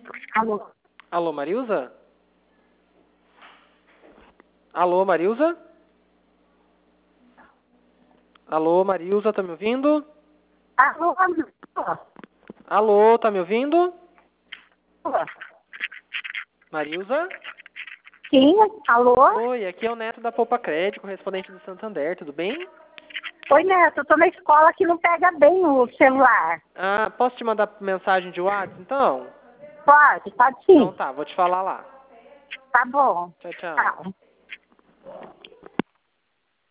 Alô? Alô, Marilza? Alô, Marilza? Alô, Marilza, tá me ouvindo? Alô? Alô, tá me ouvindo? Alô? Marilza? Sim, alô? Oi, aqui é o Neto da Poupa Crédito, correspondente do Santander, tudo bem? Oi, Neto, eu tô na escola que não pega bem o celular. Ah, posso te mandar mensagem de WhatsApp, então? Pode Então sim. tá, vou te falar lá. Tá bom. Tchau, tchau. Tchau.